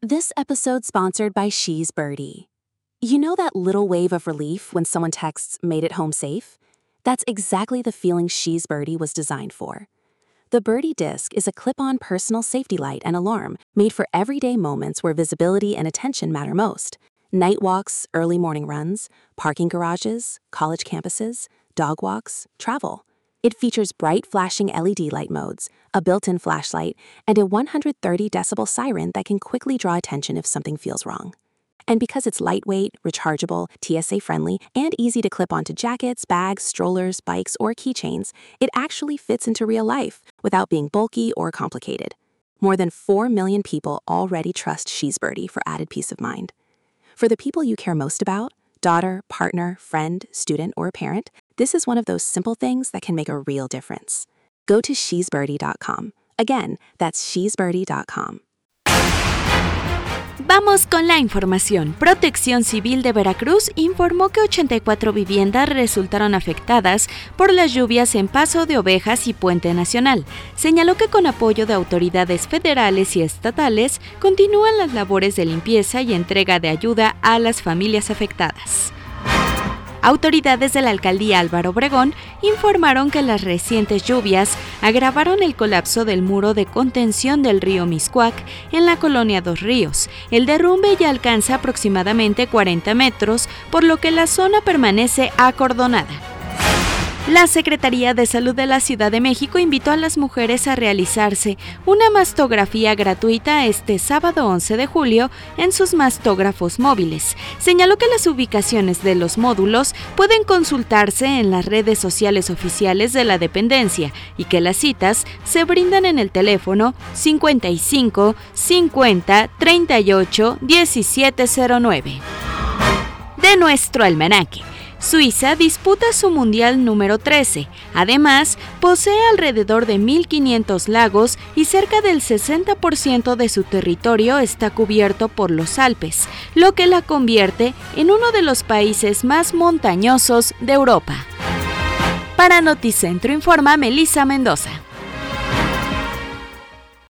This episode's sponsored by She's Birdie. You know that little wave of relief when someone texts, "made it home safe"? That's exactly the feeling She's Birdie was designed for. The Birdie Disc is a clip-on personal safety light and alarm made for everyday moments where visibility and attention matter most. Night walks, early morning runs, parking garages, college campuses, dog walks, travel. It features bright flashing LED light modes, a built-in flashlight, and a 130 decibel siren that can quickly draw attention if something feels wrong. And because it's lightweight, rechargeable, TSA-friendly, and easy to clip onto jackets, bags, strollers, bikes, or keychains, it actually fits into real life without being bulky or complicated. More than 4 million people already trust She's Birdie for added peace of mind. For the people you care most about, daughter, partner, friend, student, or parent, this is one of those simple things that can make a real difference. Go to shesbirdie.com. Again, that's shesbirdie.com. Vamos con la información. Protección Civil de Veracruz informó que 84 viviendas resultaron afectadas por las lluvias en Paso de Ovejas y Puente Nacional. Señaló que con apoyo de autoridades federales y estatales continúan las labores de limpieza y entrega de ayuda a las familias afectadas. Autoridades de la alcaldía Álvaro Obregón informaron que las recientes lluvias agravaron el colapso del muro de contención del río Mixcoac en la colonia Dos Ríos. El derrumbe ya alcanza aproximadamente 40 metros, por lo que la zona permanece acordonada. La Secretaría de Salud de la Ciudad de México invitó a las mujeres a realizarse una mastografía gratuita este sábado 11 de julio en sus mastógrafos móviles. Señaló que las ubicaciones de los módulos pueden consultarse en las redes sociales oficiales de la dependencia y que las citas se brindan en el teléfono 55 50 38 1709. De nuestro almanaque. Suiza disputa su Mundial número 13. Además, posee alrededor de 1.500 lagos y cerca del 60% de su territorio está cubierto por los Alpes, lo que la convierte en uno de los países más montañosos de Europa. Para Noticentro informa Melissa Mendoza.